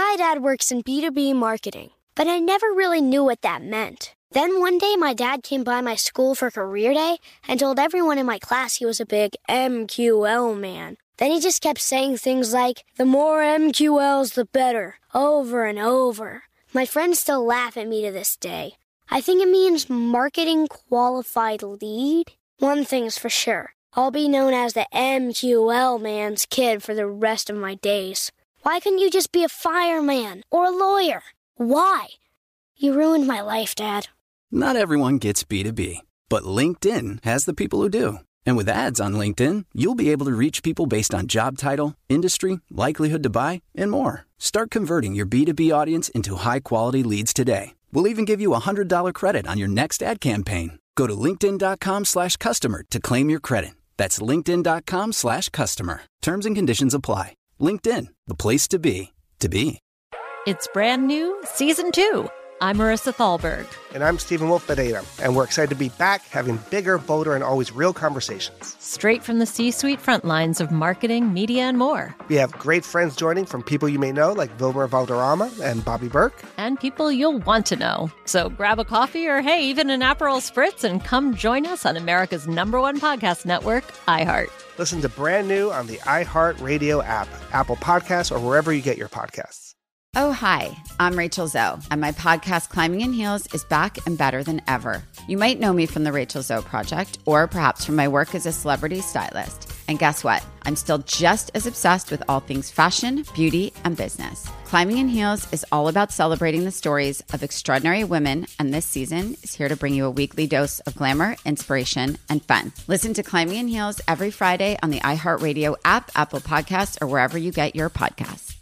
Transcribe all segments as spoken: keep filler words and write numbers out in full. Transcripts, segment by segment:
My dad works in B two B marketing, but I never really knew what that meant. Then one day, my dad came by my school for career day and told everyone in my class he was a big M Q L man. Then he just kept saying things like, the more M Q Ls, the better, over and over. My friends still laugh at me to this day. I think it means marketing qualified lead. One thing's for sure. I'll be known as the M Q L man's kid for the rest of my days. Why couldn't you just be a fireman or a lawyer? Why? You ruined my life, Dad. Not everyone gets B two B, but LinkedIn has the people who do. And with ads on LinkedIn, you'll be able to reach people based on job title, industry, likelihood to buy, and more. Start converting your B two B audience into high-quality leads today. We'll even give you a one hundred dollars credit on your next ad campaign. Go to linkedin.com slash customer to claim your credit. That's linkedin.com slash customer. Terms and conditions apply. LinkedIn, the place to be, to be. It's brand new, season two. I'm Marissa Thalberg. And I'm Stephen Wolf Pereira, and we're excited to be back having bigger, bolder, and always real conversations. Straight from the C-suite front lines of marketing, media, and more. We have great friends joining from people you may know, like Vilmer Valderrama and Bobby Burke. And people you'll want to know. So grab a coffee or, hey, even an Aperol Spritz and come join us on America's number one podcast network, iHeart. Listen to Brand New on the iHeart Radio app, Apple Podcasts, or wherever you get your podcasts. Oh, hi, I'm Rachel Zoe, and my podcast, Climbing in Heels, is back and better than ever. You might know me from the Rachel Zoe Project, or perhaps from my work as a celebrity stylist. And guess what? I'm still just as obsessed with all things fashion, beauty, and business. Climbing in Heels is all about celebrating the stories of extraordinary women, and this season is here to bring you a weekly dose of glamour, inspiration, and fun. Listen to Climbing in Heels every Friday on the iHeartRadio app, Apple Podcasts, or wherever you get your podcasts.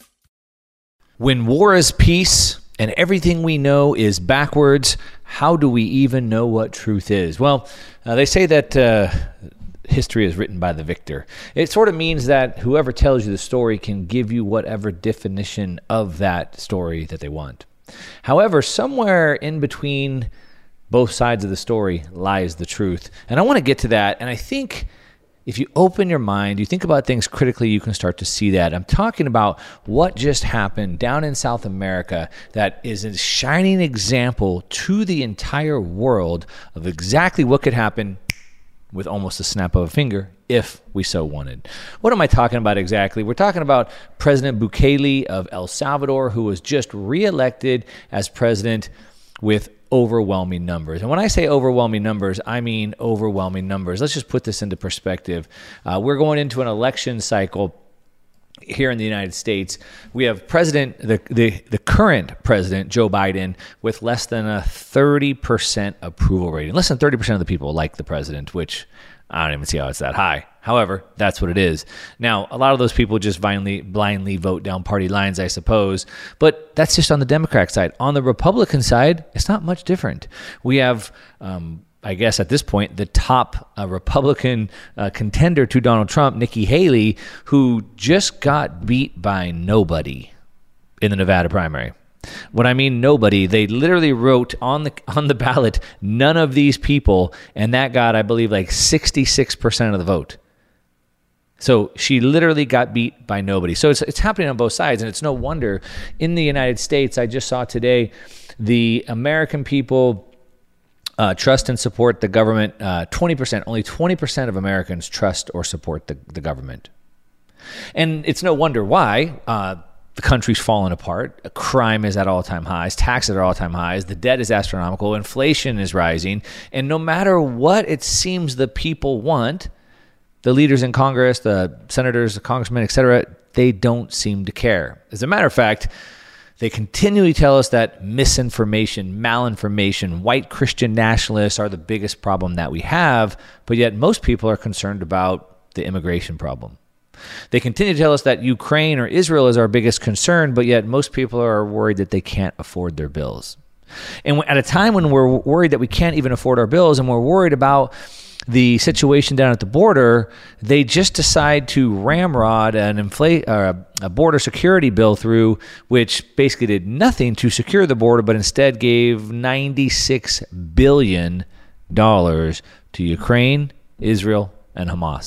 When war is peace and everything we know is backwards, how do we even know what truth is? Well, uh, they say that uh, history is written by the victor. It sort of means that whoever tells you the story can give you whatever definition of that story that they want. However, somewhere in between both sides of the story lies the truth. And I want to get to that, and I think if you open your mind, you think about things critically, you can start to see that. I'm talking about what just happened down in South America that is a shining example to the entire world of exactly what could happen with almost a snap of a finger if we so wanted. What am I talking about exactly? We're talking about President Bukele of El Salvador, who was just reelected as president with overwhelming numbers. And when I say overwhelming numbers, I mean overwhelming numbers. Let's just put this into perspective. Uh, we're going into an election cycle here in the United States. We have president, the, the, the current president, Joe Biden, with less than a thirty percent approval rating. Less than thirty percent of the people like the president, which I don't even see how it's that high. However, that's what it is. Now, a lot of those people just blindly, blindly vote down party lines, I suppose. But that's just on the Democrat side. On the Republican side, it's not much different. We have, um, I guess at this point, the top uh, Republican uh, contender to Donald Trump, Nikki Haley, who just got beat by nobody in the Nevada primary. When I mean nobody, they literally wrote on the on the ballot, none of these people, and that got, I believe, like sixty-six percent of the vote. So she literally got beat by nobody. So it's it's happening on both sides, and it's no wonder. In the United States, I just saw today, the American people uh, trust and support the government. Uh, twenty percent, only twenty percent of Americans trust or support the, the government. And it's no wonder why. Uh, The country's falling apart. Crime is at all-time highs. Taxes are all-time highs. The debt is astronomical. Inflation is rising. And no matter what it seems the people want, the leaders in Congress, the senators, the congressmen, et cetera, they don't seem to care. As a matter of fact, they continually tell us that misinformation, malinformation, white Christian nationalists are the biggest problem that we have, but yet most people are concerned about the immigration problem. They continue to tell us that Ukraine or Israel is our biggest concern, but yet most people are worried that they can't afford their bills. And at a time when we're worried that we can't even afford our bills and we're worried about the situation down at the border, they just decide to ramrod an inflate, uh, a border security bill through, which basically did nothing to secure the border, but instead gave ninety-six billion dollars to Ukraine, Israel, and Hamas.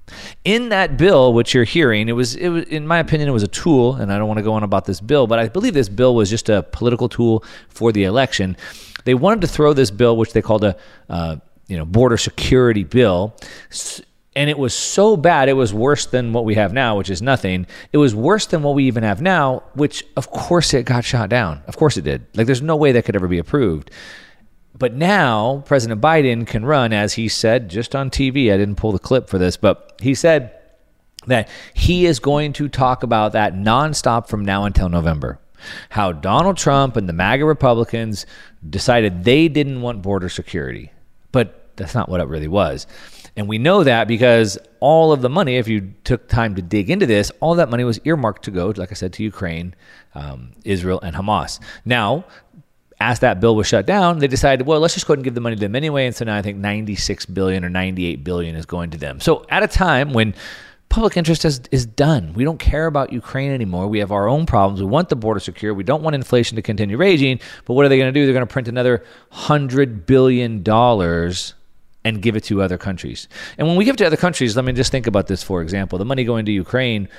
In that bill, which you're hearing, it was, it was, in my opinion, it was a tool, and I don't want to go on about this bill, but I believe this bill was just a political tool for the election. They wanted to throw this bill, which they called a, uh, you know, border security bill, and it was so bad, it was worse than what we have now, which is nothing. It was worse than what we even have now, which, of course, it got shot down. Of course it did. Like, there's no way that could ever be approved. But now President Biden can run, as he said just on T V. I didn't pull the clip for this, but he said that he is going to talk about that nonstop from now until November. How Donald Trump and the MAGA Republicans decided they didn't want border security. But that's not what it really was. And we know that because all of the money, if you took time to dig into this, all that money was earmarked to go, like I said, to Ukraine, um, Israel, and Hamas. Now, as that bill was shut down, they decided, well, let's just go ahead and give the money to them anyway. And so now I think ninety-six billion dollars or ninety-eight billion dollars is going to them. So at a time when public interest is, is done, we don't care about Ukraine anymore. We have our own problems. We want the border secure. We don't want inflation to continue raging. But what are they going to do? They're going to print another one hundred billion dollars and give it to other countries. And when we give it to other countries, let me just think about this, for example. The money going to Ukraine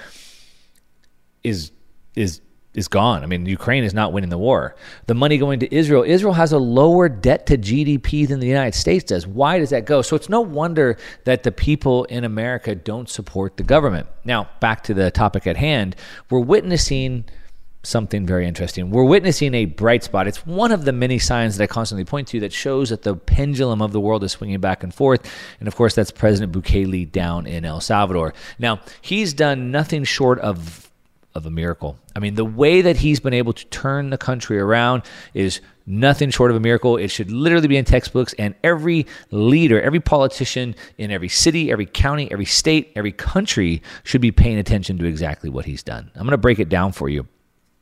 is is is gone. I mean, Ukraine is not winning the war. The money going to Israel, Israel has a lower debt to G D P than the United States does. Why does that go? So it's no wonder that the people in America don't support the government. Now, back to the topic at hand, we're witnessing something very interesting. We're witnessing a bright spot. It's one of the many signs that I constantly point to that shows that the pendulum of the world is swinging back and forth. And of course, that's President Bukele down in El Salvador. Now, he's done nothing short of of a miracle. I mean, the way that he's been able to turn the country around is nothing short of a miracle. It should literally be in textbooks, and every leader, every politician in every city, every county, every state, every country should be paying attention to exactly what he's done. I'm going to break it down for you.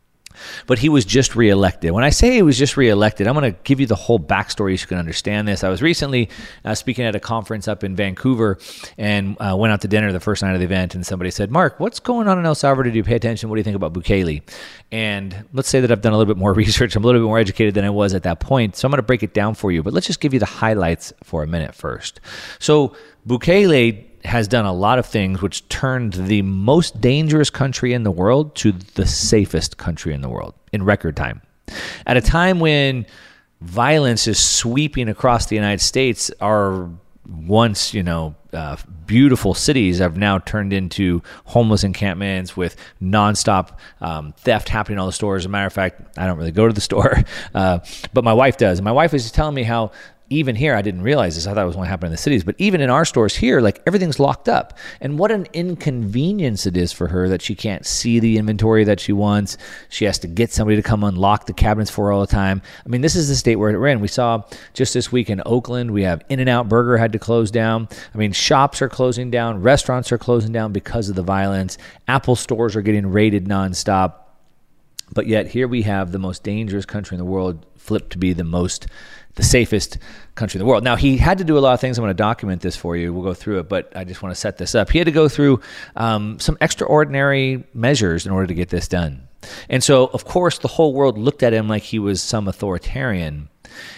But he was just reelected. When I say he was just reelected, I'm going to give you the whole backstory so you can understand this. I was recently uh, speaking at a conference up in Vancouver and uh, went out to dinner the first night of the event, and somebody said, Mark, what's going on in El Salvador? Did you pay attention? What do you think about Bukele? And let's say that I've done a little bit more research. I'm a little bit more educated than I was at that point. So I'm going to break it down for you. But let's just give you the highlights for a minute first. So Bukele has done a lot of things which turned the most dangerous country in the world to the safest country in the world in record time. At a time when violence is sweeping across the United States, our once, you know, uh, beautiful cities have now turned into homeless encampments with nonstop um, theft happening in all the stores. As a matter of fact, I don't really go to the store, uh, but my wife does. And my wife was just telling me how even here, I didn't realize this. I thought it was only happening in the cities. But even in our stores here, like everything's locked up. And what an inconvenience it is for her that she can't see the inventory that she wants. She has to get somebody to come unlock the cabinets for her all the time. I mean, this is the state where we're in. We saw just this week in Oakland, we have In-N-Out Burger had to close down. I mean, shops are closing down. Restaurants are closing down because of the violence. Apple stores are getting raided nonstop. But yet here we have the most dangerous country in the world flipped to be the most the safest country in the world. Now, he had to do a lot of things. I'm going to document this for you. We'll go through it, but I just want to set this up. He had to go through um, some extraordinary measures in order to get this done. And so, of course, the whole world looked at him like he was some authoritarian.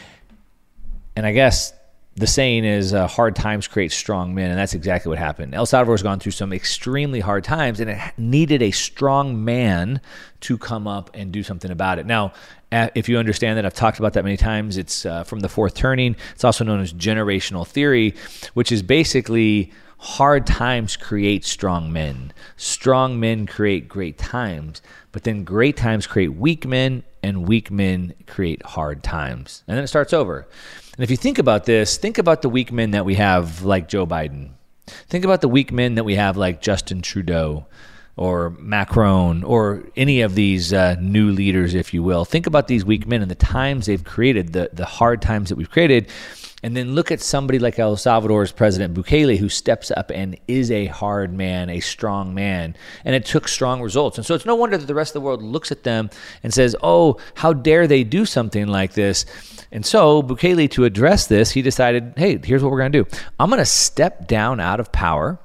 And I guess the saying is uh, hard times create strong men, and that's exactly what happened. El Salvador has gone through some extremely hard times, and it needed a strong man to come up and do something about it. Now, if you understand that, I've talked about that many times. It's uh, from the fourth turning. It's also known as generational theory, which is basically hard times create strong men. Strong men create great times, but then great times create weak men, and weak men create hard times. And then it starts over. And if you think about this, think about the weak men that we have like Joe Biden. Think about the weak men that we have like Justin Trudeau or Macron or any of these uh, new leaders, if you will. Think about these weak men and the times they've created, the, the hard times that we've created. And then look at somebody like El Salvador's President Bukele, who steps up and is a hard man, a strong man. And it took strong results. And so it's no wonder that the rest of the world looks at them and says, oh, how dare they do something like this? And so Bukele, to address this, he decided, hey, here's what we're going to do. I'm going to step down out of power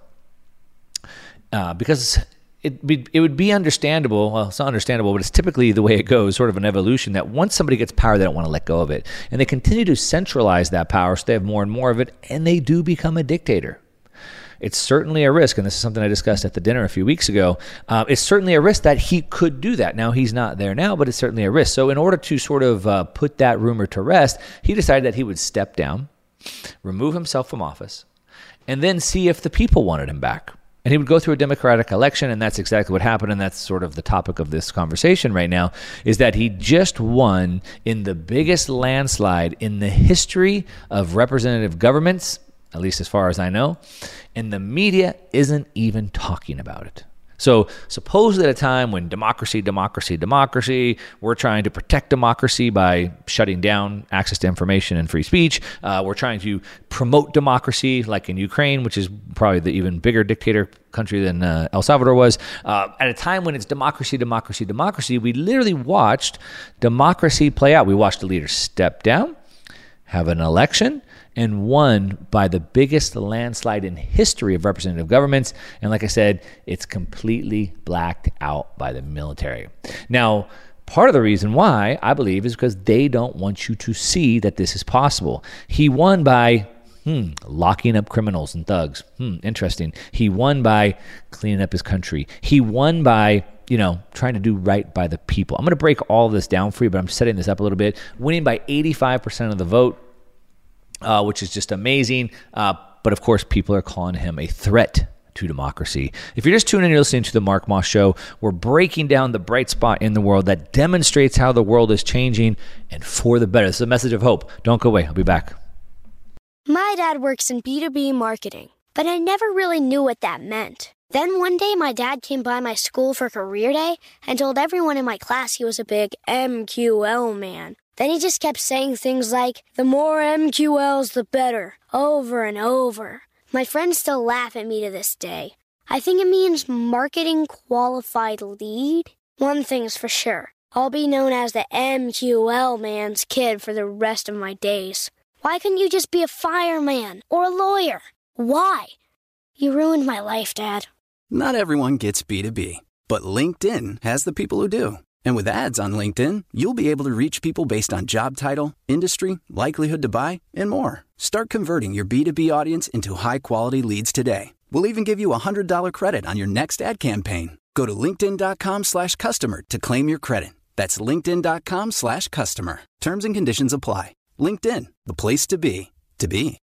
uh, because it be, it would be understandable. Well, it's not understandable, but it's typically the way it goes, sort of an evolution, that once somebody gets power, they don't want to let go of it. And they continue to centralize that power so they have more and more of it, and they do become a dictator. it's certainly a risk, and this is something I discussed at the dinner a few weeks ago, uh, it's certainly a risk that he could do that. Now, he's not there now, but it's certainly a risk. So in order to sort of uh, put that rumor to rest, he decided that he would step down, remove himself from office, and then see if the people wanted him back. And he would go through a democratic election, and that's exactly what happened, and that's sort of the topic of this conversation right now, is that he just won in the biggest landslide in the history of representative governments, at least as far as I know, and the media isn't even talking about it. So supposedly at a time when democracy, democracy, democracy, we're trying to protect democracy by shutting down access to information and free speech. Uh, we're trying to promote democracy, like in Ukraine, which is probably the even bigger dictator country than uh, El Salvador was. Uh, at a time when it's democracy, democracy, democracy, we literally watched democracy play out. We watched the leaders step down, have an election, and won by the biggest landslide in history of representative governments. And like I said, it's completely blacked out by the military. Now, part of the reason why, I believe, is because they don't want you to see that this is possible. He won by hmm, locking up criminals and thugs. Hmm, interesting. He won by cleaning up his country. He won by you know, trying to do right by the people. I'm going to break all this down for you, but I'm setting this up a little bit. Winning by eighty-five percent of the vote, Uh, which is just amazing. Uh, but of course, people are calling him a threat to democracy. If you're just tuning in, you're listening to The Mark Moss Show. We're breaking down the bright spot in the world that demonstrates how the world is changing and for the better. This is a message of hope. Don't go away. I'll be back. My dad works in B two B marketing, but I never really knew what that meant. Then one day, my dad came by my school for career day and told everyone in my class he was a big M Q L man. Then he just kept saying things like, the more M Q Ls, the better, over and over. My friends still laugh at me to this day. I think it means marketing qualified lead. One thing's for sure, I'll be known as the M Q L man's kid for the rest of my days. Why couldn't you just be a fireman or a lawyer? Why? You ruined my life, Dad. Not everyone gets B two B, but LinkedIn has the people who do. And with ads on LinkedIn, you'll be able to reach people based on job title, industry, likelihood to buy, and more. Start converting your B two B audience into high-quality leads today. We'll even give you a one hundred dollars credit on your next ad campaign. Go to linkedin.com slash customer to claim your credit. That's linkedin.com slash customer. Terms and conditions apply. LinkedIn, the place to be, to be.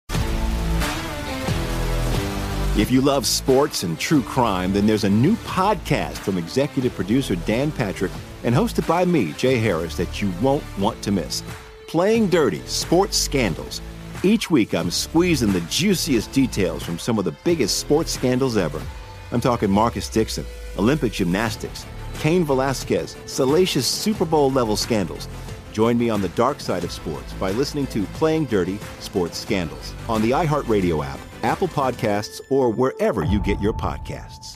If you love sports and true crime, then there's a new podcast from executive producer Dan Patrick and hosted by me, Jay Harris, that you won't want to miss. Playing Dirty: Sports Scandals. Each week, I'm squeezing the juiciest details from some of the biggest sports scandals ever. I'm talking Marcus Dixon, Olympic gymnastics, Cain Velasquez, salacious Super Bowl-level scandals. Join me on the dark side of sports by listening to Playing Dirty: Sports Scandals on the iHeartRadio app, Apple Podcasts, or wherever you get your podcasts.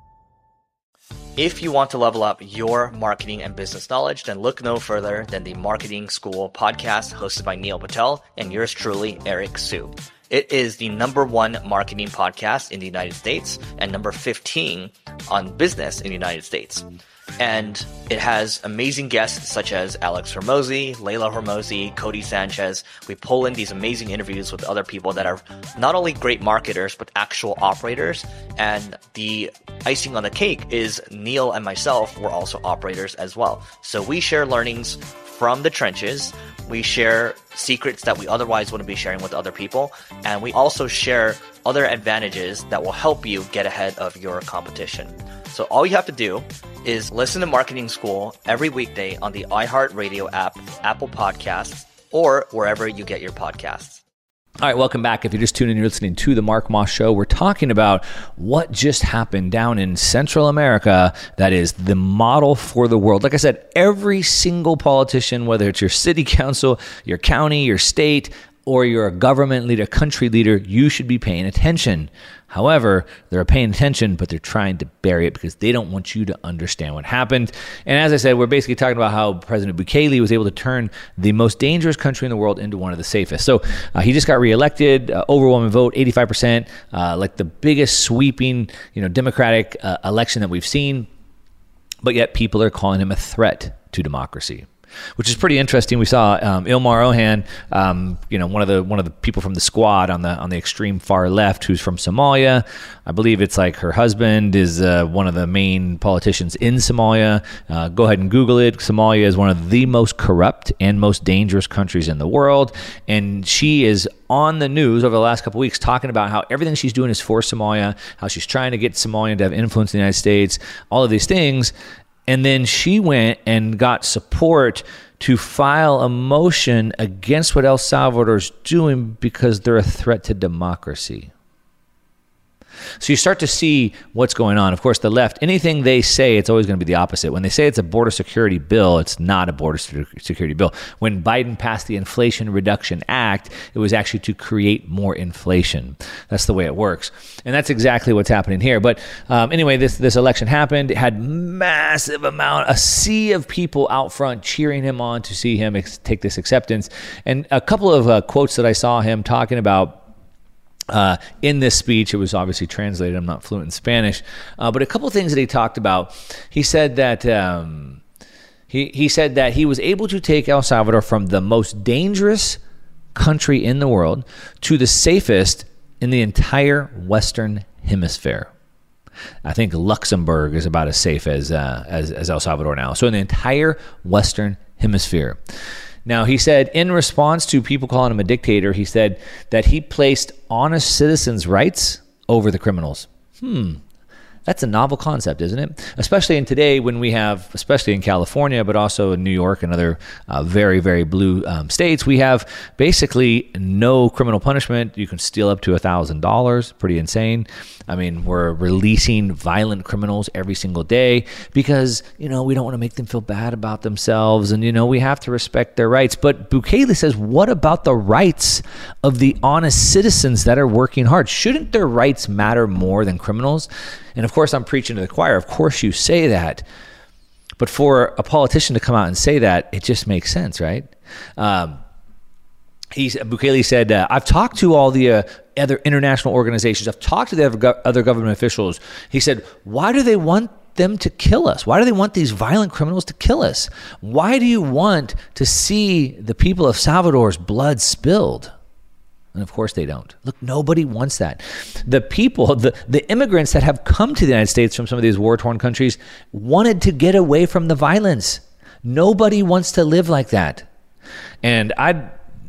If you want to level up your marketing and business knowledge, then look no further than the Marketing School podcast hosted by Neil Patel and yours truly, Eric Su. It is the number one marketing podcast in the United States and number fifteen on business in the United States. And it has amazing guests such as Alex Hormozi, Layla Hormozi, Cody Sanchez. We pull in these amazing interviews with other people that are not only great marketers, but actual operators. And the icing on the cake is Neil and myself were also operators as well. So we share learnings from the trenches. We share secrets that we otherwise wouldn't be sharing with other people. And we also share other advantages that will help you get ahead of your competition. So all you have to do is listen to Marketing School every weekday on the iHeartRadio app, Apple Podcasts, or wherever you get your podcasts. All right, welcome back. If you're just tuning in, you're listening to The Mark Moss Show. We're talking about what just happened down in Central America that is the model for the world. Like I said, every single politician, whether it's your city council, your county, your state, or you're a government leader, country leader, you should be paying attention. However, they're paying attention, but they're trying to bury it because they don't want you to understand what happened. And as I said, we're basically talking about how President Bukele was able to turn the most dangerous country in the world into one of the safest. So uh, he just got reelected, uh, overwhelming vote, eighty-five percent, uh, like the biggest sweeping, you know, Democratic uh, election that we've seen. But yet people are calling him a threat to democracy. which is pretty interesting. We saw um, Ilmar Ohan, um, you know, one of the one of the people from the squad on the on the extreme far left, who's from Somalia. I believe it's like her husband is uh, one of the main politicians in Somalia. Uh, go ahead and Google it. Somalia is one of the most corrupt and most dangerous countries in the world, and she is on the news over the last couple of weeks talking about how everything she's doing is for Somalia, how she's trying to get Somalia to have influence in the United States, all of these things. And then she went and got support to file a motion against what El Salvador's doing because they're a threat to democracy. So you start to see what's going on. Of course, the left, anything they say, it's always going to be the opposite. When they say it's a border security bill, it's not a border security bill. When Biden passed the Inflation Reduction Act, it was actually to create more inflation. That's the way it works. And that's exactly what's happening here. But um, anyway, this, this election happened. It had massive amount, a sea of people out front cheering him on to see him ex- take this acceptance. And a couple of uh, quotes that I saw him talking about Uh, in this speech, it was obviously translated. I'm not fluent in Spanish, uh, but a couple of things that he talked about. He said that um, he he said that he was able to take El Salvador from the most dangerous country in the world to the safest in the entire Western Hemisphere. I think Luxembourg is about as safe as uh, as, as El Salvador now. So in the entire Western Hemisphere. Now, he said in response to people calling him a dictator, he said that he placed honest citizens' rights over the criminals. Hmm. That's a novel concept, isn't it? Especially in today when we have, especially in California, but also in New York and other uh, very, very blue um, states, we have basically no criminal punishment. You can steal up to one thousand dollars. Pretty insane. I mean, we're releasing violent criminals every single day because, you know, we don't want to make them feel bad about themselves. And, you know, we have to respect their rights. But Bukele says, what about the rights of the honest citizens that are working hard? Shouldn't their rights matter more than criminals? And of course, I'm preaching to the choir. Of course you say that. But for a politician to come out and say that, it just makes sense, right? Um, he's, Bukele said, uh, I've talked to all the uh, other international organizations. I've talked to the other, go- other government officials. He said, why do they want them to kill us? Why do they want these violent criminals to kill us? Why do you want to see the people of Salvador's blood spilled? And of course they don't. Look, nobody wants that. The people, the, the immigrants that have come to the United States from some of these war-torn countries wanted to get away from the violence. Nobody wants to live like that. And I,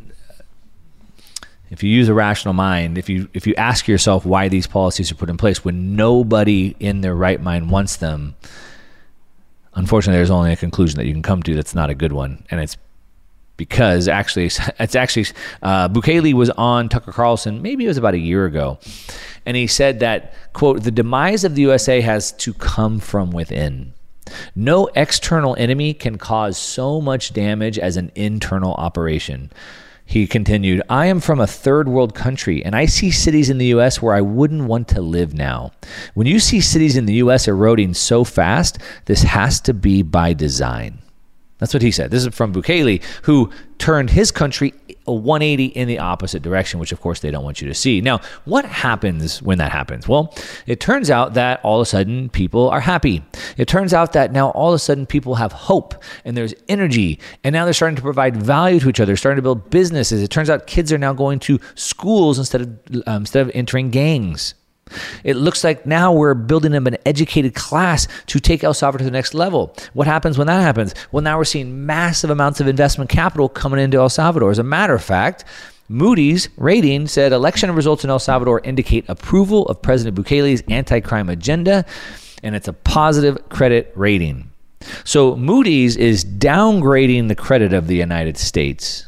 if you use a rational mind, if you if you ask yourself why these policies are put in place when nobody in their right mind wants them, unfortunately, there's only a conclusion that you can come to that's not a good one, and it's because actually, it's actually uh, Bukele was on Tucker Carlson, maybe it was about a year ago, and he said that, quote, the demise of the U S A has to come from within. No external enemy can cause so much damage as an internal operation. He continued, I am from a third world country, and I see cities in the U S where I wouldn't want to live now. When you see cities in the U S eroding so fast, this has to be by design. That's what he said. This is from Bukele, who turned his country a one eighty in the opposite direction, which of course they don't want you to see. Now, what happens when that happens? Well, it turns out that all of a sudden people are happy. It turns out that now all of a sudden people have hope and there's energy, and now they're starting to provide value to each other, starting to build businesses. It turns out kids are now going to schools instead of um, instead of entering gangs. It looks like now we're building up an educated class to take El Salvador to the next level. What happens when that happens? Well, now we're seeing massive amounts of investment capital coming into El Salvador. As a matter of fact, Moody's rating said election results in El Salvador indicate approval of President Bukele's anti-crime agenda, and it's a positive credit rating. So Moody's is downgrading the credit of the United States,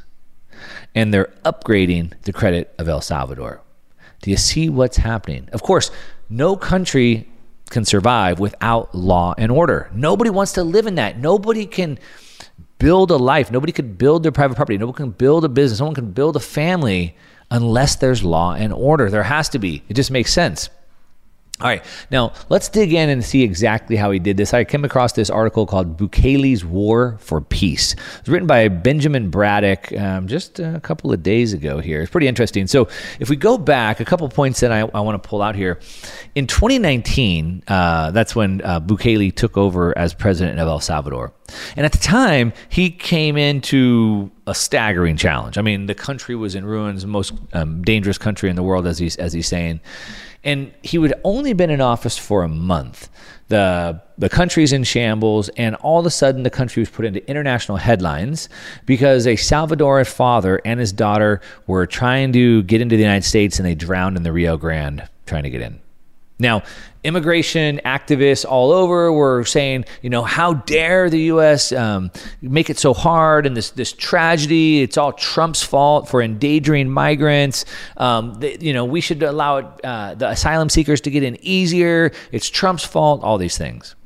and they're upgrading the credit of El Salvador. Do you see what's happening? Of course, no country can survive without law and order. Nobody wants to live in that. Nobody can build a life. Nobody could build their private property. Nobody can build a business. No one can build a family unless there's law and order. There has to be. It just makes sense. All right, now let's dig in and see exactly how he did this. I came across this article called Bukele's War for Peace. It was written by Benjamin Braddock um, just a couple of days ago here. It's pretty interesting. So if we go back, a couple points that I, I want to pull out here. In twenty nineteen, uh, that's when uh, Bukele took over as president of El Salvador. And at the time, he came into a staggering challenge. I mean, the country was in ruins, the most um, dangerous country in the world, as he's, as he's saying. And he had only been in office for a month. The the country's in shambles, and all of a sudden the country was put into international headlines because a Salvadoran father and his daughter were trying to get into the United States, and they drowned in the Rio Grande trying to get in. Now, immigration activists all over were saying, you know, how dare the U S um, make it so hard, and this this tragedy, it's all Trump's fault for endangering migrants. Um, they, you know, we should allow it, uh, the asylum seekers to get in easier. It's Trump's fault, all these things.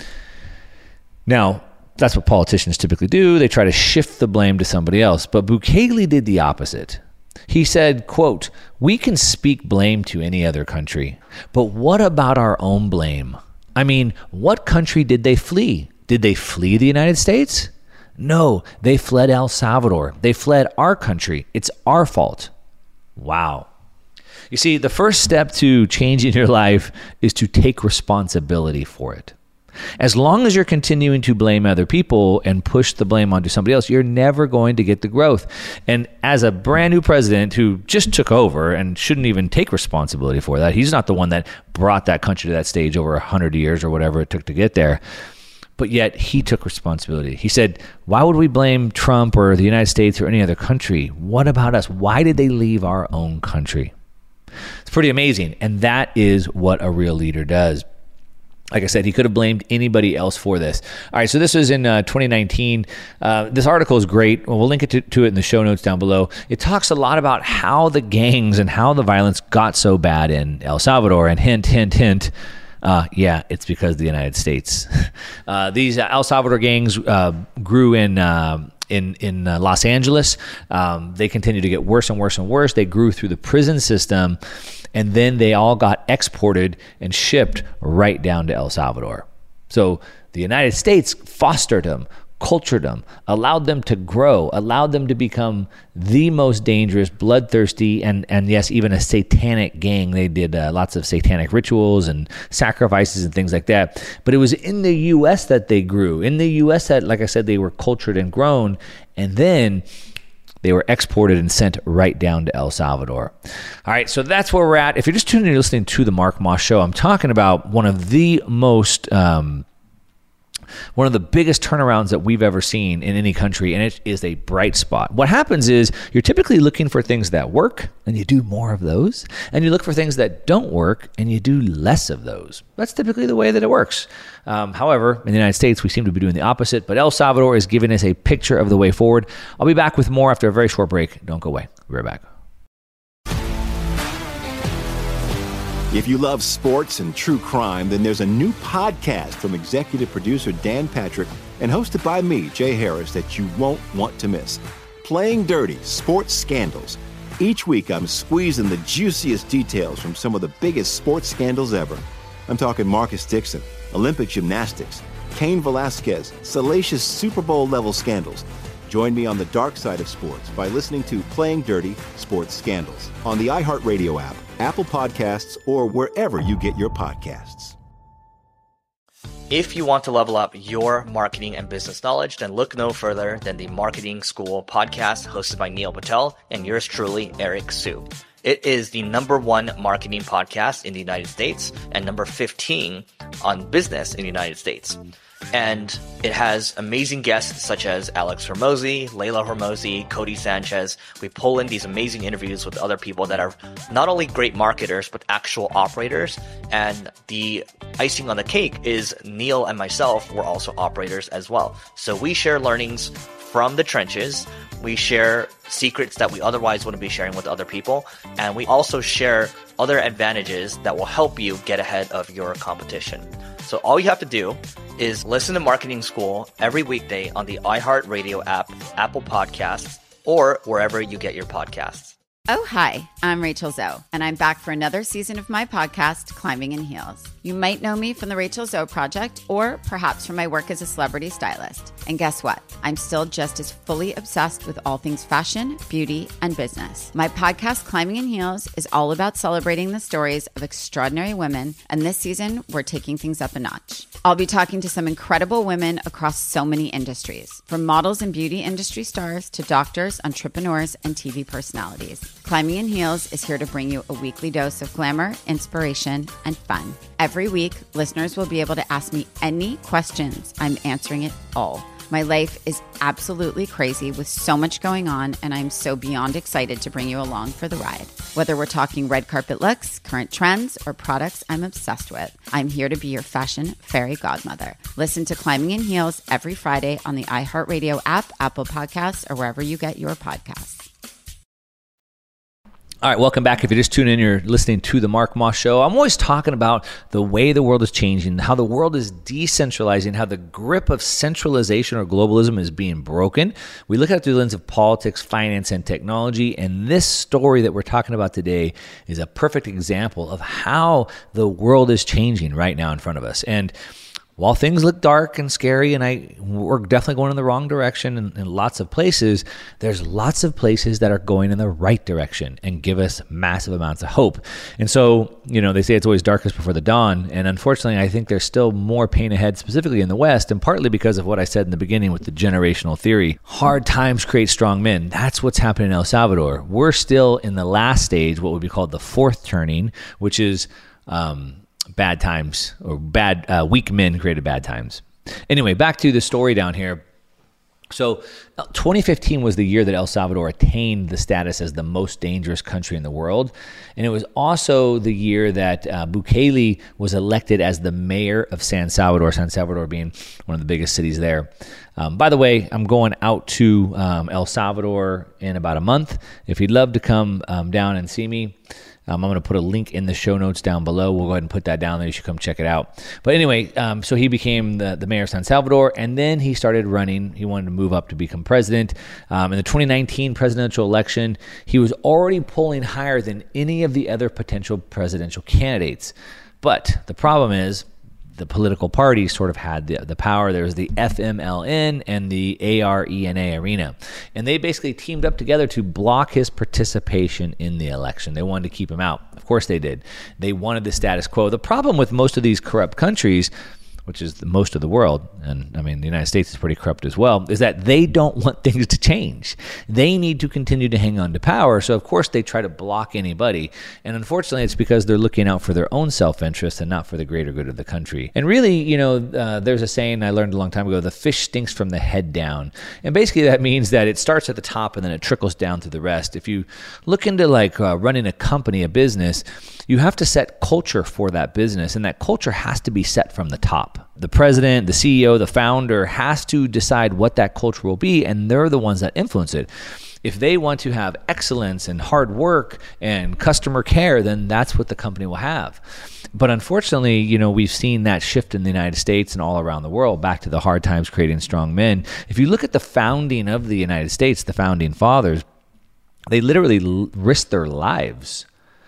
Now, that's what politicians typically do. They try to shift the blame to somebody else. But Bukele did the opposite. He said, quote, "We can speak blame to any other country, but what about our own blame? I mean, what country did they flee? Did they flee the United States? No, they fled El Salvador. They fled our country. It's our fault." Wow. You see, the first step to changing your life is to take responsibility for it. As long as you're continuing to blame other people and push the blame onto somebody else, you're never going to get the growth. And as a brand new president who just took over and shouldn't even take responsibility for that, he's not the one that brought that country to that stage over one hundred years or whatever it took to get there. But yet he took responsibility. He said, why would we blame Trump or the United States or any other country? What about us? Why did they leave our own country? It's pretty amazing. And that is what a real leader does. Like I said, he could have blamed anybody else for this. All right, so this is in uh, twenty nineteen. Uh, this article is great. Well, we'll link it to, to it in the show notes down below. It talks a lot about how the gangs and how the violence got so bad in El Salvador. And hint, hint, hint, uh, yeah, it's because of the United States. uh, these uh, El Salvador gangs uh, grew in... Uh, in in uh, Los Angeles. Um, they continued to get worse and worse and worse. They grew through the prison system, and then they all got exported and shipped right down to El Salvador. So the United States fostered them, cultured them, allowed them to grow, allowed them to become the most dangerous, bloodthirsty, and, and yes, even a satanic gang. They did uh, lots of satanic rituals and sacrifices and things like that. But it was in the U S that they grew. In the U S that, like I said, they were cultured and grown, and then they were exported and sent right down to El Salvador. All right, so that's where we're at. If you're just tuning in and listening to the Mark Moss Show, I'm talking about one of the most... Um, one of the biggest turnarounds that we've ever seen in any country, and it is a bright spot. What happens is you're typically looking for things that work, and you do more of those, and you look for things that don't work, and you do less of those. That's typically the way that it works. Um, however, in the United States, we seem to be doing the opposite, but El Salvador is giving us a picture of the way forward. I'll be back with more after a very short break. Don't go away. We're back. If you love sports and true crime, then there's a new podcast from executive producer Dan Patrick and hosted by me, Jay Harris, that you won't want to miss. Playing Dirty: Sports Scandals. Each week, I'm squeezing the juiciest details from some of the biggest sports scandals ever. I'm talking Marcus Dixon, Olympic gymnastics, Cain Velasquez, salacious Super Bowl-level scandals. Join me on the dark side of sports by listening to Playing Dirty: Sports Scandals on the iHeartRadio app, Apple Podcasts, or wherever you get your podcasts. If you want to level up your marketing and business knowledge, then look no further than the Marketing School podcast hosted by Neil Patel and yours truly, Eric Su. It is the number one marketing podcast in the United States and number fifteen on business in the United States. And it has amazing guests such as Alex Hormozi, Layla Hormozi, Cody Sanchez. We pull in these amazing interviews with other people that are not only great marketers, but actual operators. And the icing on the cake is Neil and myself were also operators as well. So we share learnings from the trenches. We share secrets that we otherwise wouldn't be sharing with other people. And we also share other advantages that will help you get ahead of your competition. So all you have to do is listen to Marketing School every weekday on the iHeartRadio app, Apple Podcasts, or wherever you get your podcasts. Oh, hi, I'm Rachel Zoe, and I'm back for another season of my podcast, Climbing in Heels. You might know me from the Rachel Zoe Project, or perhaps from my work as a celebrity stylist. And guess what? I'm still just as fully obsessed with all things fashion, beauty, and business. My podcast, Climbing in Heels, is all about celebrating the stories of extraordinary women, and this season, we're taking things up a notch. I'll be talking to some incredible women across so many industries, from models and beauty industry stars to doctors, entrepreneurs, and T V personalities. Climbing in Heels is here to bring you a weekly dose of glamour, inspiration, and fun. Every week, listeners will be able to ask me any questions. I'm answering it all. My life is absolutely crazy with so much going on, and I'm so beyond excited to bring you along for the ride. Whether we're talking red carpet looks, current trends, or products I'm obsessed with, I'm here to be your fashion fairy godmother. Listen to Climbing in Heels every Friday on the iHeartRadio app, Apple Podcasts, or wherever you get your podcasts. All right, welcome back. If you just tune in, you're listening to The Mark Moss Show. I'm always talking about the way the world is changing, how the world is decentralizing, how the grip of centralization or globalism is being broken. We look at it through the lens of politics, finance, and technology, and this story that we're talking about today is a perfect example of how the world is changing right now in front of us. And while things look dark and scary, and I we're definitely going in the wrong direction in, in lots of places, there's lots of places that are going in the right direction and give us massive amounts of hope. And so, you know, they say it's always darkest before the dawn. And unfortunately, I think there's still more pain ahead, specifically in the West, and partly because of what I said in the beginning with the generational theory. Hard times create strong men. That's what's happening in El Salvador. We're still in the last stage, what would be called the fourth turning, which is um, bad times or bad uh, weak men created bad times. Anyway, back to the story down here. So twenty fifteen was the year that El Salvador attained the status as the most dangerous country in the world. And it was also the year that uh, Bukele was elected as the mayor of San Salvador, San Salvador being one of the biggest cities there. Um, by the way, I'm going out to um, El Salvador in about a month. If you'd love to come um, down and see me, Um, I'm going to put a link in the show notes down below. We'll go ahead and put that down there. You should come check it out. But anyway, um, so he became the, the mayor of San Salvador, and then he started running. He wanted to move up to become president. Um, in the twenty nineteen presidential election, he was already polling higher than any of the other potential presidential candidates. But the problem is, the political parties sort of had the, the power. There was the F M L N and the A R E N A Arena. And they basically teamed up together to block his participation in the election. They wanted to keep him out. Of course they did. They wanted the status quo. The problem with most of these corrupt countries, which is the most of the world, and I mean the United States is pretty corrupt as well, is that they don't want things to change. They need to continue to hang on to power, so of course they try to block anybody. And unfortunately, it's because they're looking out for their own self-interest and not for the greater good of the country. And really, you know, uh, there's a saying I learned a long time ago, the fish stinks from the head down. And basically that means that it starts at the top and then it trickles down to the rest. If you look into like uh, running a company, a business, you have to set culture for that business, and that culture has to be set from the top. The president, the C E O, the founder has to decide what that culture will be, and they're the ones that influence it. If they want to have excellence and hard work and customer care, then that's what the company will have. But unfortunately, you know, we've seen that shift in the United States and all around the world, back to the hard times creating strong men. If you look at the founding of the United States, the founding fathers, they literally l- risked their lives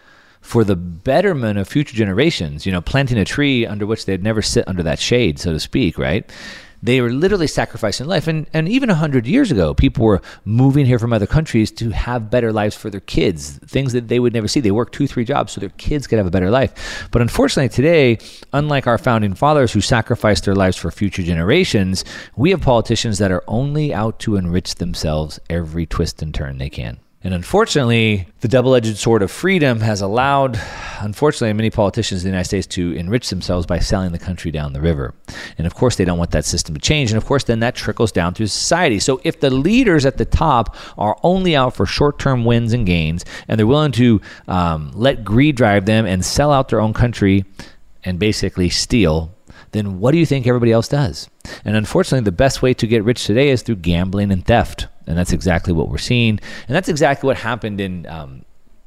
for the betterment of future generations, you know, planting a tree under which they'd never sit under that shade, so to speak, right? They were literally sacrificing life. And, and even one hundred years ago, people were moving here from other countries to have better lives for their kids, things that they would never see. They work two, three jobs so their kids could have a better life. But unfortunately today, unlike our founding fathers who sacrificed their lives for future generations, we have politicians that are only out to enrich themselves every twist and turn they can. And unfortunately, the double-edged sword of freedom has allowed, unfortunately, many politicians in the United States to enrich themselves by selling the country down the river. And of course, they don't want that system to change. And of course, then that trickles down through society. So if the leaders at the top are only out for short-term wins and gains, and they're willing to um, let greed drive them and sell out their own country and basically steal, then what do you think everybody else does? And unfortunately, the best way to get rich today is through gambling and theft. And that's exactly what we're seeing. And that's exactly what happened in um,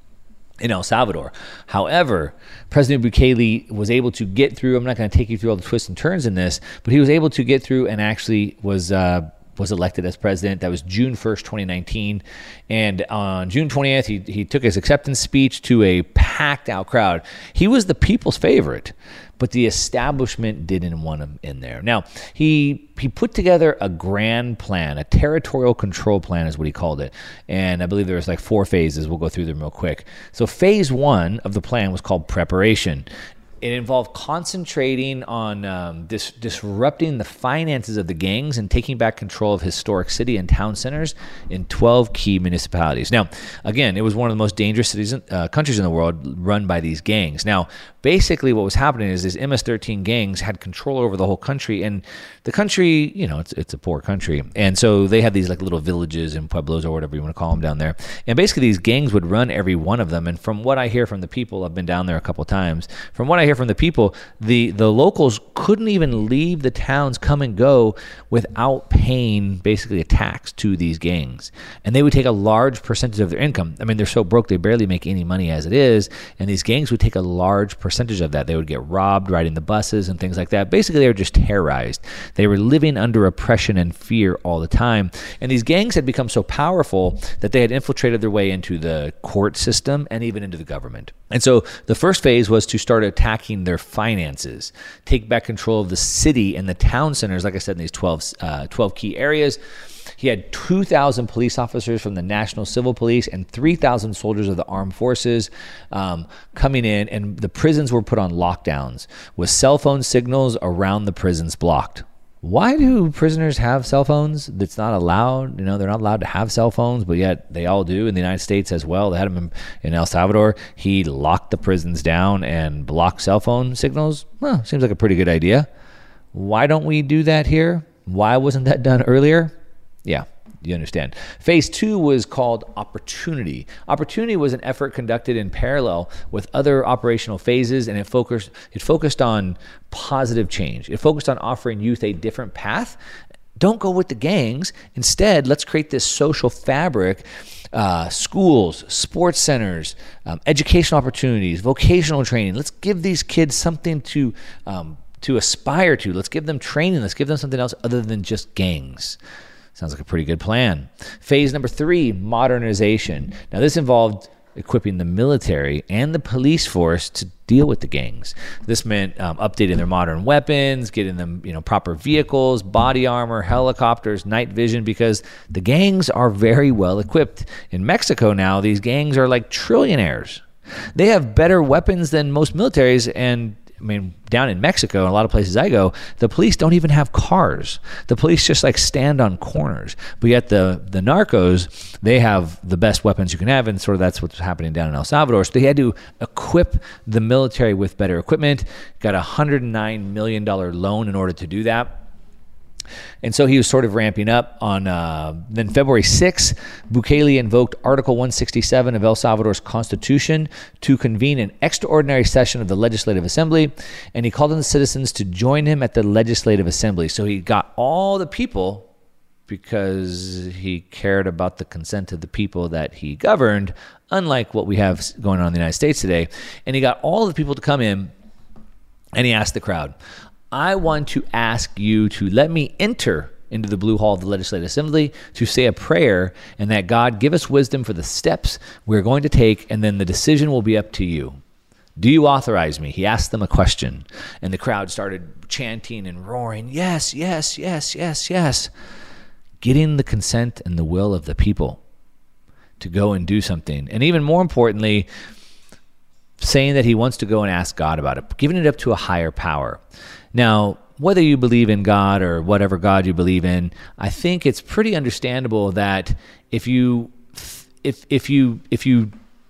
in El Salvador. However, President Bukele was able to get through, I'm not going to take you through all the twists and turns in this, but he was able to get through and actually was uh, was elected as president. That was June first, twenty nineteen. And on June twentieth, he, he took his acceptance speech to a packed out crowd. He was the people's favorite, but the establishment didn't want him in there. Now, he he put together a grand plan, a territorial control plan is what he called it. And I believe there was like four phases. We'll go through them real quick. So phase one of the plan was called preparation. it involved concentrating on um, dis- disrupting the finances of the gangs and taking back control of historic city and town centers in twelve key municipalities. Now, again, it was one of the most dangerous cities, in, uh, countries in the world run by these gangs. Now, basically what was happening is these M S thirteen gangs had control over the whole country, and the country, you know, it's it's a poor country. And so they had these like little villages and pueblos or whatever you want to call them down there. And basically these gangs would run every one of them. And from what I hear from the people, I've been down there a couple times, from what I hear from the people, the, the locals couldn't even leave the towns, come and go without paying basically a tax to these gangs. And they would take a large percentage of their income. I mean, they're so broke they barely make any money as it is. And these gangs would take a large percentage of that. They would get robbed riding the buses and things like that. Basically, they were just terrorized. They were living under oppression and fear all the time. And these gangs had become so powerful that they had infiltrated their way into the court system and even into the government. And so the first phase was to start attacking their finances, take back control of the city and the town centers, like I said, in these twelve, uh, twelve key areas. He had two thousand police officers from the National Civil Police and three thousand soldiers of the armed forces um, coming in, and the prisons were put on lockdowns with cell phone signals around the prisons blocked. Why do prisoners have cell phones? That's not allowed. You know, they're not allowed to have cell phones, but yet they all do in the United States as well. They had them in, in El Salvador. He locked the prisons down and blocked cell phone signals. Well, seems like a pretty good idea. Why don't we do that here? Why wasn't that done earlier? Yeah, you understand. Phase two was called Opportunity. Opportunity was an effort conducted in parallel with other operational phases, and it focused it focused on positive change. It focused on offering youth a different path. Don't go with the gangs. Instead, let's create this social fabric, uh, schools, sports centers, um, educational opportunities, vocational training. Let's give these kids something to um, to aspire to. Let's give them training. Let's give them something else other than just gangs. Sounds like a pretty good plan. Phase number three, modernization. Now, this involved equipping the military and the police force to deal with the gangs. This meant um, updating their modern weapons, getting them, you know, proper vehicles, body armor, helicopters, night vision, because the gangs are very well equipped. In Mexico now, these gangs are like trillionaires. They have better weapons than most militaries, and I mean, down in Mexico, and a lot of places I go, the police don't even have cars. The police just like stand on corners. But yet the, the narcos, they have the best weapons you can have, and sort of that's what's happening down in El Salvador. So they had to equip the military with better equipment, got a one hundred nine million dollars loan in order to do that. And so he was sort of ramping up on, uh, then February sixth, Bukele invoked Article one sixty-seven of El Salvador's constitution to convene an extraordinary session of the Legislative Assembly, and he called on the citizens to join him at the Legislative Assembly. So he got all the people, because he cared about the consent of the people that he governed, unlike what we have going on in the United States today. And he got all the people to come in, and he asked the crowd, I want to ask you to let me enter into the Blue Hall of the Legislative Assembly to say a prayer, and that God give us wisdom for the steps we're going to take, and then the decision will be up to you. Do you authorize me? He asked them a question, and the crowd started chanting and roaring, yes, yes, yes, yes, yes, getting the consent and the will of the people to go and do something. And even more importantly, saying that he wants to go and ask God about it, giving it up to a higher power. Now, whether you believe in God or whatever God you believe in, I think it's pretty understandable that if you if if you if you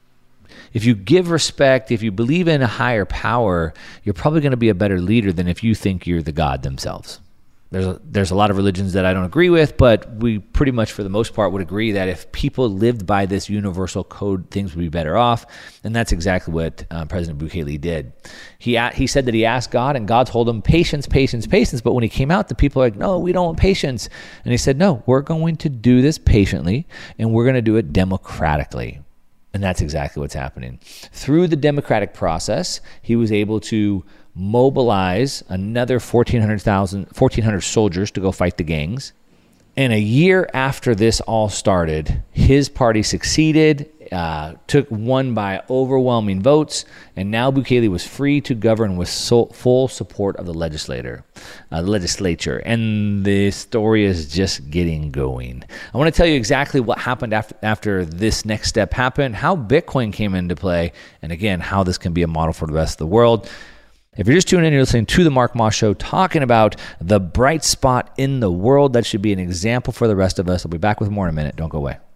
if you give respect, if you believe in a higher power, you're probably going to be a better leader than if you think you're the God themselves. There's a, there's a lot of religions that I don't agree with, but we pretty much, for the most part, would agree that if people lived by this universal code, things would be better off. And that's exactly what uh, President Bukele did. He he said that he asked God, and God told him, patience, patience, patience. But when he came out, the people are like, no, we don't want patience. And he said, no, we're going to do this patiently, and we're going to do it democratically. And that's exactly what's happening. Through the democratic process, he was able to mobilize another fourteen hundred thousand, fourteen hundred soldiers to go fight the gangs. And a year after this all started, his party succeeded, uh, took won by overwhelming votes, and now Bukele was free to govern with so, full support of the legislator, uh, the legislature. And the story is just getting going. I want to tell you exactly what happened after after this next step happened, how Bitcoin came into play, and again, how this can be a model for the rest of the world. If you're just tuning in, you're listening to The Mark Moss Show, talking about the bright spot in the world that should be an example for the rest of us. I'll be back with more in a minute. Don't go away.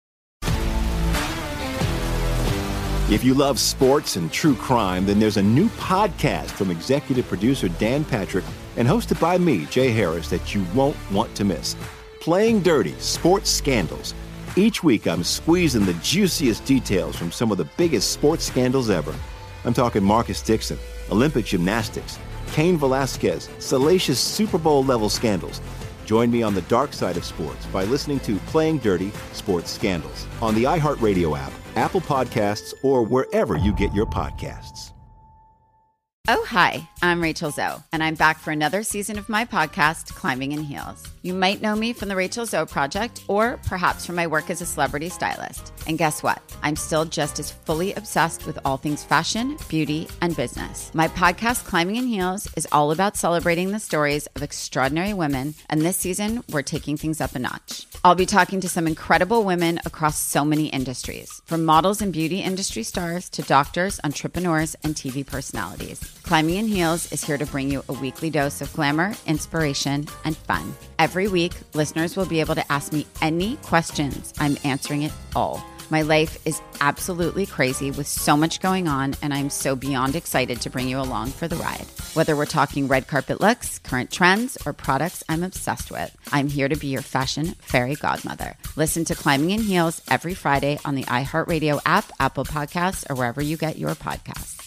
If you love sports and true crime, then there's a new podcast from executive producer Dan Patrick and hosted by me, Jay Harris, that you won't want to miss. Playing Dirty: Sports Scandals. Each week, I'm squeezing the juiciest details from some of the biggest sports scandals ever. I'm talking Marcus Dixon, Olympic gymnastics, Cain Velasquez, salacious Super Bowl-level scandals. Join me on the dark side of sports by listening to Playing Dirty: Sports Scandals on the iHeartRadio app, Apple Podcasts, or wherever you get your podcasts. Oh, hi, I'm Rachel Zoe, and I'm back for another season of my podcast, Climbing in Heels. You might know me from the Rachel Zoe Project, or perhaps from my work as a celebrity stylist. And guess what? I'm still just as fully obsessed with all things fashion, beauty, and business. My podcast, Climbing in Heels, is all about celebrating the stories of extraordinary women, and this season, we're taking things up a notch. I'll be talking to some incredible women across so many industries, from models and beauty industry stars to doctors, entrepreneurs, and T V personalities. Climbing in Heels is here to bring you a weekly dose of glamour, inspiration, and fun. Every week, listeners will be able to ask me any questions. I'm answering it all. My life is absolutely crazy with so much going on, and I'm so beyond excited to bring you along for the ride. Whether we're talking red carpet looks, current trends, or products I'm obsessed with, I'm here to be your fashion fairy godmother. Listen to Climbing in Heels every Friday on the iHeartRadio app, Apple Podcasts, or wherever you get your podcasts.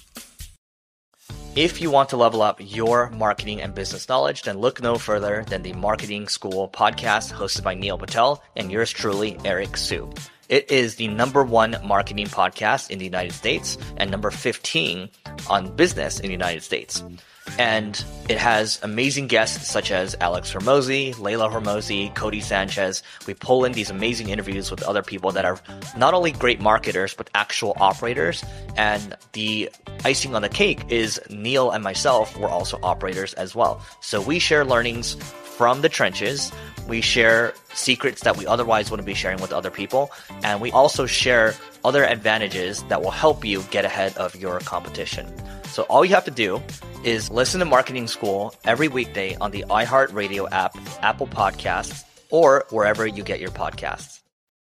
If you want to level up your marketing and business knowledge, then look no further than the Marketing School podcast hosted by Neil Patel and yours truly, Eric Sue. It is the number one marketing podcast in the United States and number fifteen on business in the United States. And it has amazing guests such as Alex Hormozi, Layla Hormozi, Cody Sanchez. We pull in these amazing interviews with other people that are not only great marketers, but actual operators. And the icing on the cake is Neil and myself were also operators as well. So we share learnings from the trenches. We share secrets that we otherwise wouldn't be sharing with other people. And we also share other advantages that will help you get ahead of your competition. So all you have to do is listen to Marketing School every weekday on the iHeartRadio app, Apple Podcasts, or wherever you get your podcasts.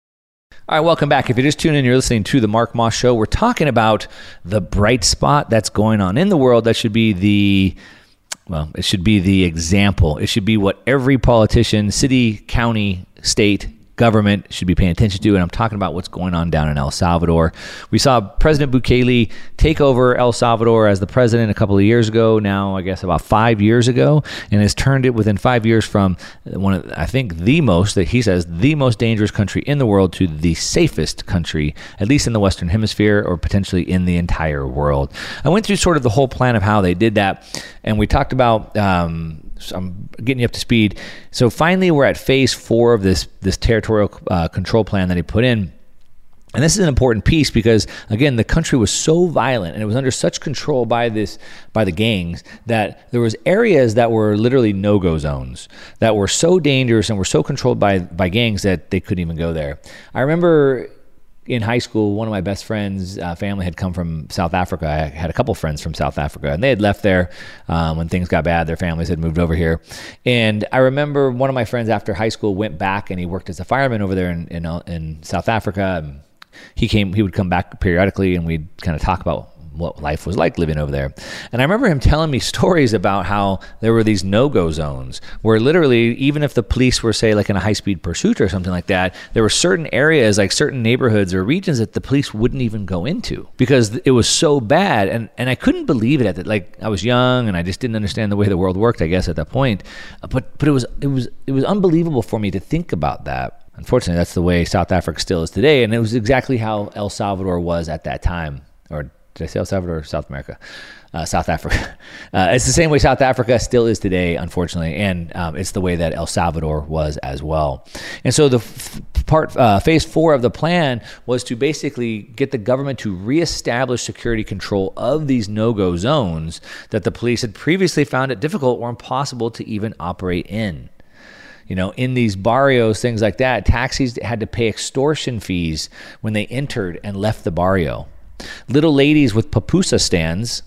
All right, welcome back. If you're just tuning in, you're listening to The Mark Moss Show. We're talking about the bright spot that's going on in the world that should be the, well, it should be the example. It should be what every politician, city, county, state, government should be paying attention to, and I'm talking about what's going on down in El Salvador. We saw President Bukele take over El Salvador as the president a couple of years ago, now I guess about five years ago, and has turned it within five years from one of, I think, the most, that he says, the most dangerous country in the world to the safest country, at least in the Western Hemisphere or potentially in the entire world. I went through sort of the whole plan of how they did that, and we talked about um, So I'm getting you up to speed. So finally, we're at phase four of this this territorial uh, control plan that he put in. And this is an important piece because, again, the country was so violent and it was under such control by this by the gangs that there was areas that were literally no-go zones that were so dangerous and were so controlled by, by gangs that they couldn't even go there. I remember in high school, one of my best friends' uh, family had come from South Africa. I had a couple friends from South Africa, and they had left there um, when things got bad. Their families had moved over here. And I remember one of my friends after high school went back, and he worked as a fireman over there in, in, in South Africa. And he came, he would come back periodically, and we'd kind of talk about what life was like living over there. And I remember him telling me stories about how there were these no-go zones where literally, even if the police were, say, like in a high-speed pursuit or something like that, there were certain areas, like certain neighborhoods or regions that the police wouldn't even go into because it was so bad. And and I couldn't believe it at that. Like, I was young and I just didn't understand the way the world worked, I guess, at that point. But but it was it was it was unbelievable for me to think about that. Unfortunately, that's the way South Africa still is today, and it was exactly how El Salvador was at that time. Or did I say El Salvador or South America? Uh, South Africa. Uh, it's the same way South Africa still is today, unfortunately, and um, it's the way that El Salvador was as well. And so the f- part, uh, phase four of the plan was to basically get the government to reestablish security control of these no-go zones that the police had previously found it difficult or impossible to even operate in. You know, in these barrios, things like that, taxis had to pay extortion fees when they entered and left the barrio. Little ladies with pupusa stands,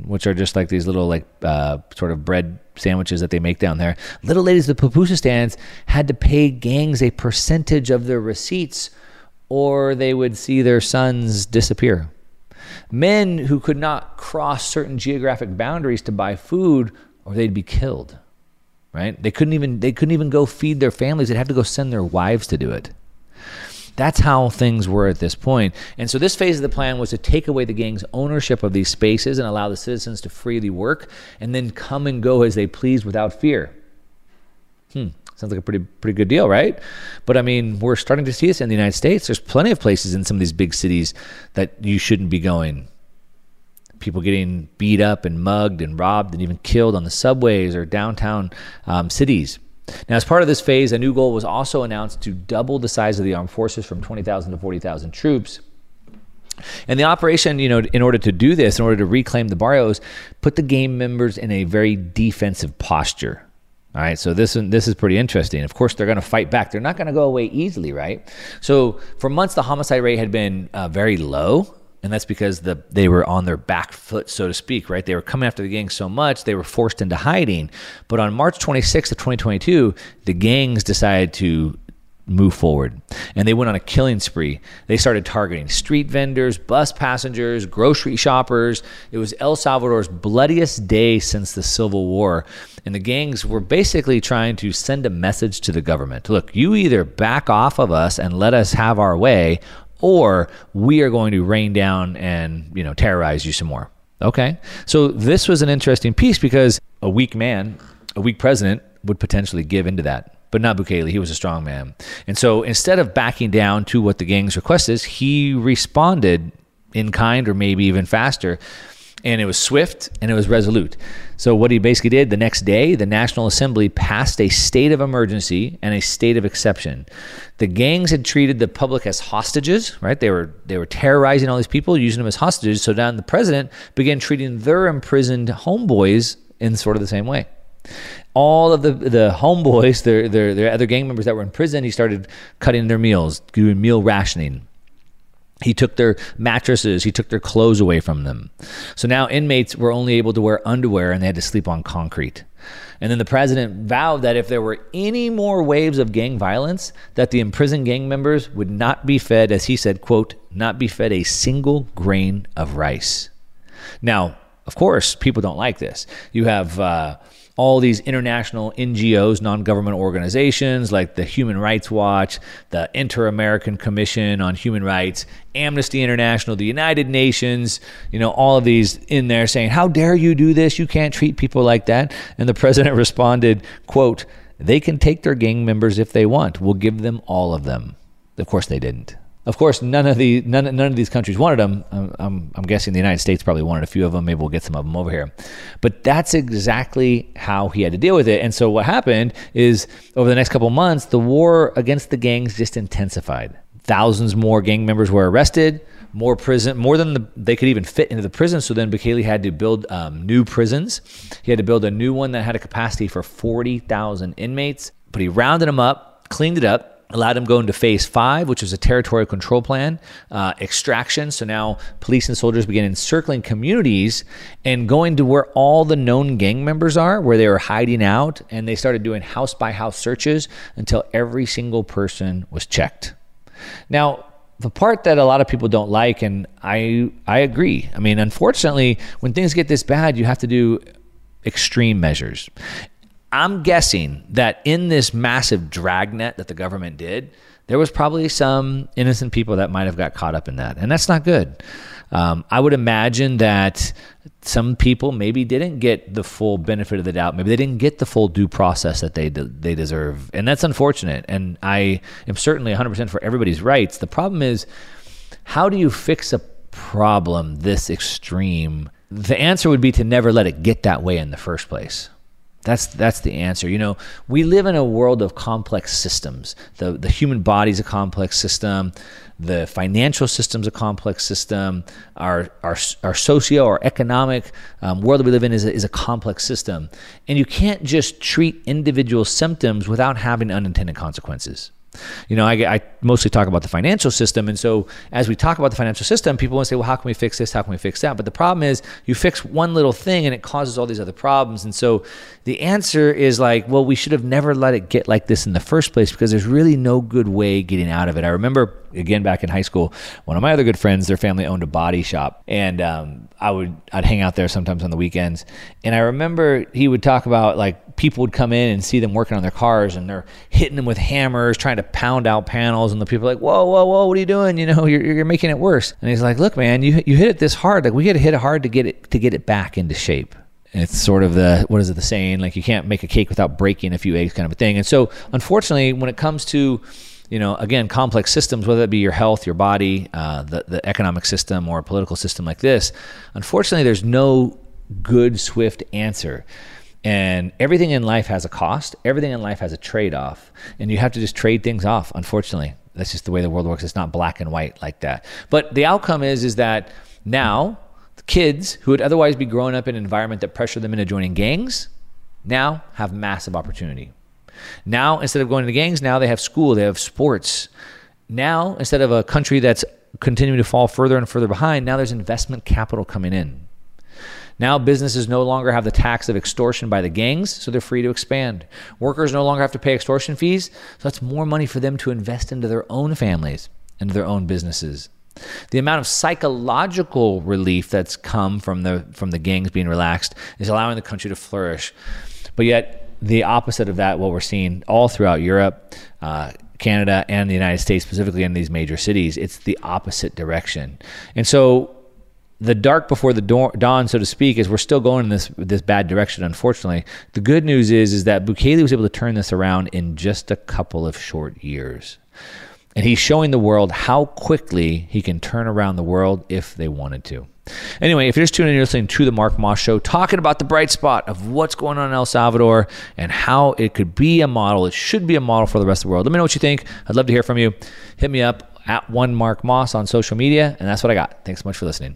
which are just like these little like uh, sort of bread sandwiches that they make down there. Little ladies with pupusa stands had to pay gangs a percentage of their receipts, or they would see their sons disappear. Men who could not cross certain geographic boundaries to buy food, or they'd be killed. Right? They couldn't even they couldn't even go feed their families. They'd have to go send their wives to do it. That's how things were at this point. And so this phase of the plan was to take away the gang's ownership of these spaces and allow the citizens to freely work and then come and go as they pleased without fear. Hmm. Sounds like a pretty pretty good deal, right? But I mean, we're starting to see this in the United States. There's plenty of places in some of these big cities that you shouldn't be going. People getting beat up and mugged and robbed and even killed on the subways or downtown um, cities. Now, as part of this phase, a new goal was also announced to double the size of the armed forces from twenty thousand to forty thousand troops. And the operation, you know, in order to do this, in order to reclaim the barrios, put the gang members in a very defensive posture. All right, so this, this is pretty interesting. Of course, they're going to fight back. They're not going to go away easily, right? So for months, the homicide rate had been uh, very low. And that's because the they were on their back foot, so to speak, right? They were coming after the gang so much, they were forced into hiding. But on March twenty-sixth of twenty twenty-two, the gangs decided to move forward. And they went on a killing spree. They started targeting street vendors, bus passengers, grocery shoppers. It was El Salvador's bloodiest day since the Civil War. And the gangs were basically trying to send a message to the government. Look, you either back off of us and let us have our way, or we are going to rain down and, you know, terrorize you some more. Okay. So this was an interesting piece because a weak man, a weak president would potentially give into that. But not Bukele. He was a strong man. And so instead of backing down to what the gang's request is, he responded in kind or maybe even faster. And it was swift and it was resolute. So what he basically did, the next day, the National Assembly passed a state of emergency and a state of exception. The gangs had treated the public as hostages, right? They were they were terrorizing all these people, using them as hostages. So then the president began treating their imprisoned homeboys in sort of the same way. All of the the homeboys, their, their, their other gang members that were in prison, he started cutting their meals, doing meal rationing. He took their mattresses, he took their clothes away from them. So now inmates were only able to wear underwear and they had to sleep on concrete. And then the president vowed that if there were any more waves of gang violence, that the imprisoned gang members would not be fed, as he said, quote, not be fed a single grain of rice. Now, of course, people don't like this. You have uh, all these international N G Os, non-government organizations like the Human Rights Watch, the Inter-American Commission on Human Rights, Amnesty International, the United Nations, you know, all of these in there saying, how dare you do this? You can't treat people like that. And the president responded, quote, they can take their gang members if they want. We'll give them all of them. Of course they didn't. Of course, none of the none, none of these countries wanted them. I'm, I'm, I'm guessing the United States probably wanted a few of them. Maybe we'll get some of them over here. But that's exactly how he had to deal with it. And so what happened is over the next couple of months, the war against the gangs just intensified. Thousands more gang members were arrested, more prison, more than the, they could even fit into the prison. So then Bukele had to build um, new prisons. He had to build a new one that had a capacity for forty thousand inmates. But he rounded them up, cleaned it up, allowed him to go into phase five, which was a territorial control plan, uh, extraction. So now police and soldiers began encircling communities and going to where all the known gang members are, where they were hiding out. And they started doing house by house searches until every single person was checked. Now, the part that a lot of people don't like, and I I agree. I mean, unfortunately, when things get this bad, you have to do extreme measures. I'm guessing that in this massive dragnet that the government did, there was probably some innocent people that might have got caught up in that. And that's not good. Um, I would imagine that some people maybe didn't get the full benefit of the doubt. Maybe they didn't get the full due process that they de- they deserve. And that's unfortunate. And I am certainly one hundred percent for everybody's rights. The problem is, how do you fix a problem this extreme? The answer would be to never let it get that way in the first place. That's that's the answer. You know, we live in a world of complex systems. The the human body is a complex system. The financial system is a complex system. Our our our socio or economic um, world that we live in is a, is a complex system. And you can't just treat individual symptoms without having unintended consequences. You know, I, I mostly talk about the financial system. And so as we talk about the financial system, people want to say, well, how can we fix this? How can we fix that? But the problem is you fix one little thing and it causes all these other problems. And so the answer is like, well, we should have never let it get like this in the first place because there's really no good way getting out of it. I remember, again, back in high school, one of my other good friends, their family owned a body shop. And um, I would, I'd hang out there sometimes on the weekends. And I remember he would talk about like people would come in and see them working on their cars and they're hitting them with hammers, trying to pound out panels. And the people are like, whoa, whoa, whoa, what are you doing? You know, you're, you're making it worse. And he's like, look, man, you you hit it this hard. Like we got to hit it hard to get it, to get it back into shape. And it's sort of the, what is it, the saying, like you can't make a cake without breaking a few eggs kind of a thing. And so unfortunately, when it comes to, you know, again, complex systems, whether it be your health, your body, uh, the, the economic system or a political system like this, unfortunately, there's no good, swift answer. And everything in life has a cost. Everything in life has a trade-off. And you have to just trade things off, unfortunately. That's just the way the world works. It's not black and white like that. But the outcome is, is that now the kids who would otherwise be growing up in an environment that pressured them into joining gangs now have massive opportunity. Now, instead of going to gangs, now they have school, they have sports. Now, instead of a country that's continuing to fall further and further behind, now there's investment capital coming in. Now businesses no longer have the tax of extortion by the gangs, so they're free to expand. Workers no longer have to pay extortion fees, so that's more money for them to invest into their own families, into their own businesses. The amount of psychological relief that's come from the from the gangs being relaxed is allowing the country to flourish. But yet, the opposite of that, what we're seeing all throughout Europe, uh, Canada, and the United States, specifically in these major cities, it's the opposite direction. And so the dark before the dawn, so to speak, is we're still going in this this bad direction, unfortunately. The good news is, is that Bukele was able to turn this around in just a couple of short years. And he's showing the world how quickly he can turn around the world if they wanted to. Anyway, if you're just tuning in, you're listening to The Mark Moss Show, talking about the bright spot of what's going on in El Salvador and how it could be a model. It should be a model for the rest of the world. Let me know what you think. I'd love to hear from you. Hit me up at one Mark Moss on social media. And that's what I got. Thanks so much for listening.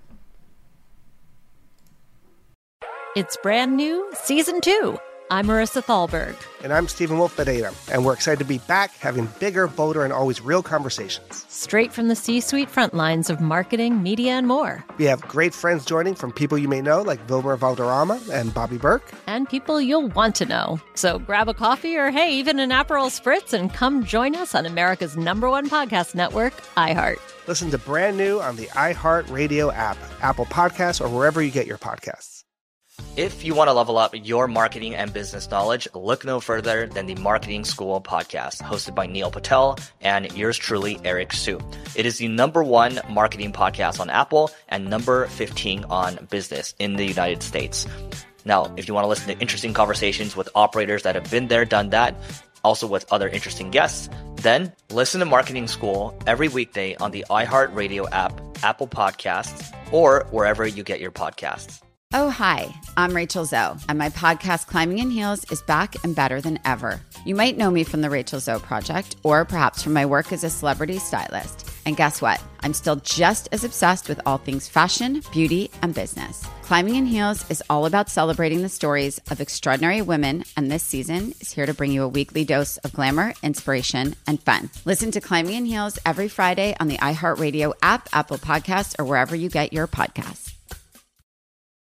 It's brand new, season two. I'm Marissa Thalberg. And I'm Stephen Wolf Pereira. And we're excited to be back having bigger, bolder, and always real conversations. Straight from the C-suite front lines of marketing, media, and more. We have great friends joining from people you may know, like Wilmer Valderrama and Bobby Burke. And people you'll want to know. So grab a coffee or, hey, even an Aperol Spritz and come join us on America's number one podcast network, iHeart. Listen to Brand New on the iHeart Radio app, Apple Podcasts, or wherever you get your podcasts. If you want to level up your marketing and business knowledge, look no further than the Marketing School podcast, hosted by Neil Patel and yours truly, Eric Su. It is the number one marketing podcast on Apple and number fifteen on business in the United States. Now, if you want to listen to interesting conversations with operators that have been there, done that, also with other interesting guests, then listen to Marketing School every weekday on the iHeartRadio app, Apple Podcasts, or wherever you get your podcasts. Oh, hi, I'm Rachel Zoe, and my podcast, Climbing in Heels, is back and better than ever. You might know me from the Rachel Zoe Project, or perhaps from my work as a celebrity stylist. And guess what? I'm still just as obsessed with all things fashion, beauty, and business. Climbing in Heels is all about celebrating the stories of extraordinary women, and this season is here to bring you a weekly dose of glamour, inspiration, and fun. Listen to Climbing in Heels every Friday on the iHeartRadio app, Apple Podcasts, or wherever you get your podcasts.